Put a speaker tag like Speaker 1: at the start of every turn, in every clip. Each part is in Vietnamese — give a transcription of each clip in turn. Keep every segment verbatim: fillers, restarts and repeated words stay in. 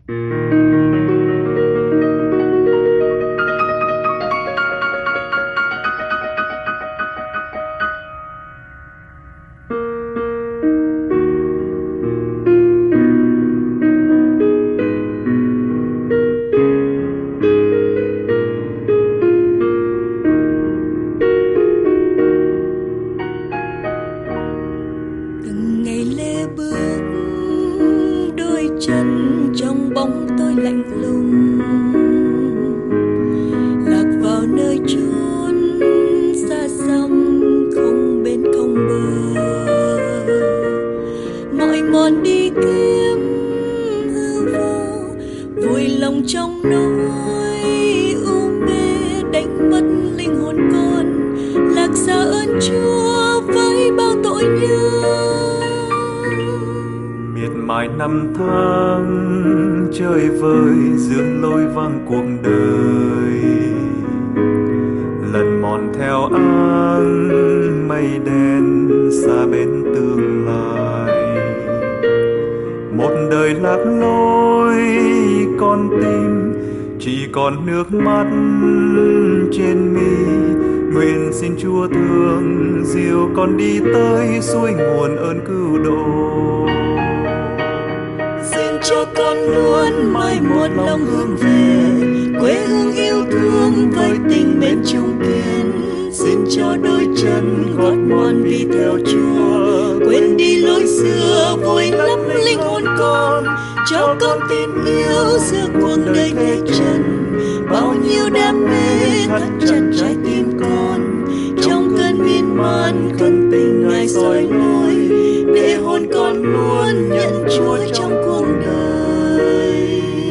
Speaker 1: Trong bóng tôi lạnh lùng lạc vào nơi chốn xa xăm không bên không bờ, mỏi mòn đi kiếm hư vô vùi lòng trong nỗi u mê, đánh mất linh hồn con lạc xa ơn Chúa với bao tội nhân.
Speaker 2: Miệt mài năm tháng chơi vơi dương lối vang cuộc đời, lần mòn theo áng mây đen xa bên tương lai. Một đời lạc lối con tim chỉ còn nước mắt trên mi, nguyện xin Chúa thương dìu con đi tới suối nguồn ơn cứu độ.
Speaker 1: Cho con luôn mãi một lòng hướng về quê hương yêu thương với tình mến chung kiên. Xin cho đôi chân gót ngoan vì theo Chúa, quên đi lối xưa vội lấp linh hồn con. Cho con tin yêu giữa cuộc đời thế trần, bao nhiêu đam mê thắt chặt trái tim con. Trong cơn miên man cần tình Ngài soi lối, để hồn con luôn nhận Chúa trong cuộc đời.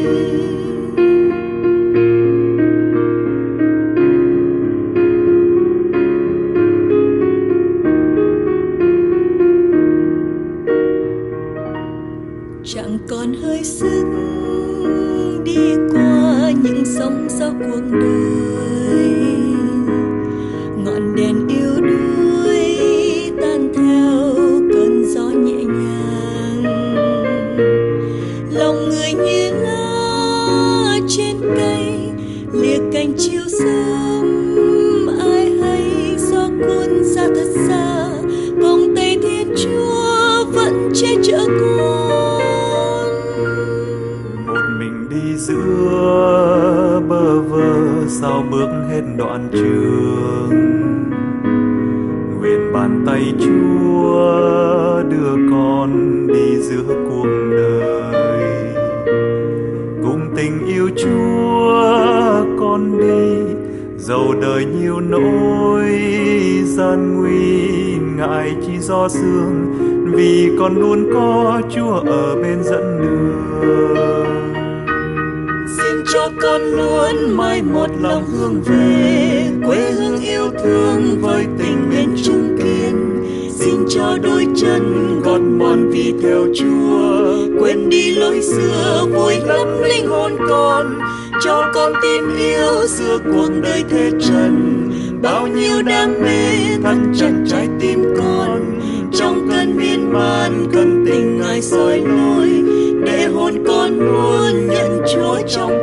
Speaker 1: Chẳng còn hơi sức đi qua những sóng gió cuộc đời, ngọn đèn yêu đuối tan theo cơn gió nhẹ nhàng. Lòng người như lá trên cây lìa cành chiều sớm, ai hay gió cuốn ra thật xa, vòng tay Thiên Chúa vẫn che chở con.
Speaker 2: Một mình đi giữa bơ vơ sao bước hết đoạn trường, nguyện bàn tay Chúa đưa con đi giữa cuộc đời. Cùng tình yêu Chúa con đi, dầu đời nhiều nỗi gian nguy, ngại chi gió sương, vì con luôn có Chúa ở bên dẫn đường.
Speaker 1: Xin cho con luôn mãi một lòng hướng về quê hương yêu thương với tình mến chung kiên. Xin cho đôi chân gót mòn vì theo Chúa, quên đi lối xưa vùi lấp linh hồn con. Cho con tin yêu giữa cuộc đời thế trần, bao nhiêu đam mê thắt chặt trái tim con. Trong cơn miên man cần tình Ngài soi lối, để hồn con luôn nhận Chúa trong